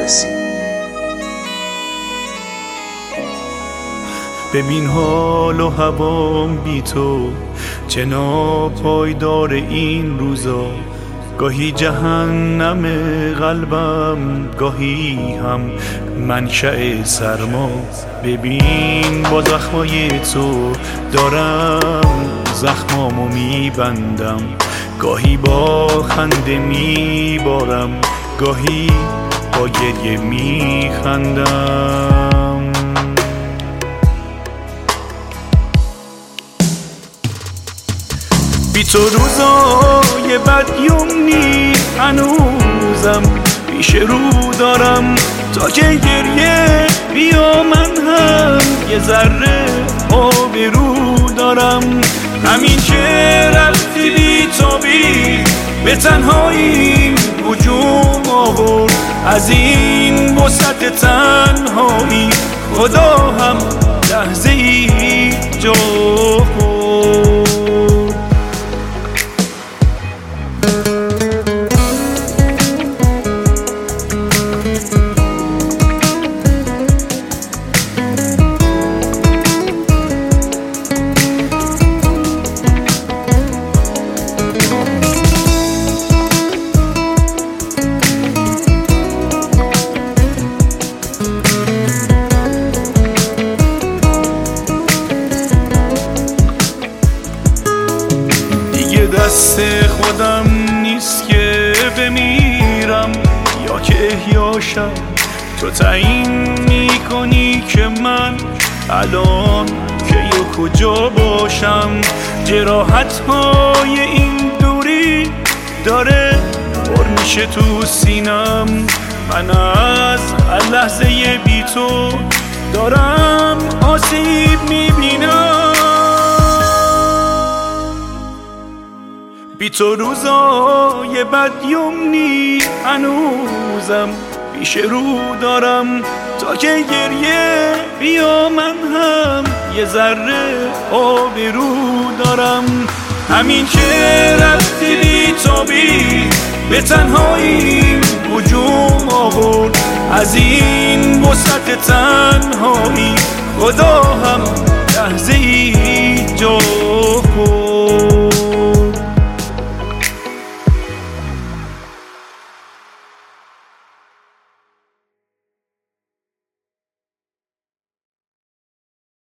کسی. ببین حال و هوام بی تو چه ناپایدار این روزا، گاهی جهنم قلبم گاهی هم منشأ سرما. ببین با زخمای تو دارم زخمامو میبندم، گاهی با خنده میبارم گاهی با گریه میخندم. بی تو روزای بد یمنی هنوزم پیش رو دارم، تا که گریه بیا من هم یه ذره آبرو دارم. همین که رفتی بی تابی به تنهایی هجوم آورد، از این وسعت تنهایی خدا هم لحظه ای جا خورد. دست خودم نیست که بمیرم یا که احیاشم، تو تعیین میکنی که من الان که یا کجا باشم. جراحت های این دوری داره پر میشه تو سینم، من از هر لحظه بی تو دارم آسیب میبینم. بی تو روزای بد یمنی هنوزم پیش رو دارم، تا که گریه بیا من هم یه ذره آبرو دارم. همین که رفتی بی تابی به تنهایی هجوم آورد، از این وسعت تنهایی خدا هم لحظه ای جا